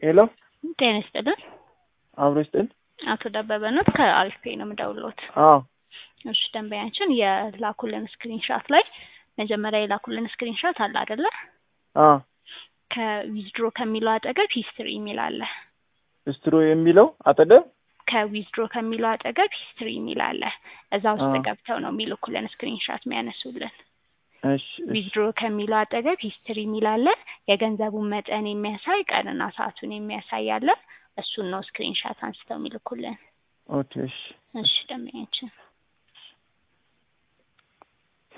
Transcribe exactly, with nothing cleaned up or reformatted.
ሄሎ ጤና ይስጥልን። አብሮ ይስጥል። አቶ ደበበ ነው ከአልፌ ነው የምደውልዎት። አዎ እሺ ደንበኛችን የላኩልን ስክሪንሾት ላይ መጀመሪያ የላኩልን ስክሪንሾት አለ አይደለ? አዎ ከዊዝድሮ ከሚለው አጠገብ ሂስትሪ የሚል አለ። ስትሮ የሚለው አጠገብ ከዊዝድሮ ከሚለው አጠገብ ሂስትሪ የሚል አለ። እዛ ውስጥ ገብተው ነው የሚልኩልን ስክሪንሾት የሚያነሱልን። እሺ ዊዝድሮ ከሚለው አጠገብ ሂስትሪ የሚል አለ። የገንዘቡን መጠን የሚያሳይ ቀንና ሰዓቱን የሚያሳይ አለ። እሱን ነው ስክሪንሾት አንስተው የሚልኩልን። ኦኬ እሺ እሺ ደንበኛችን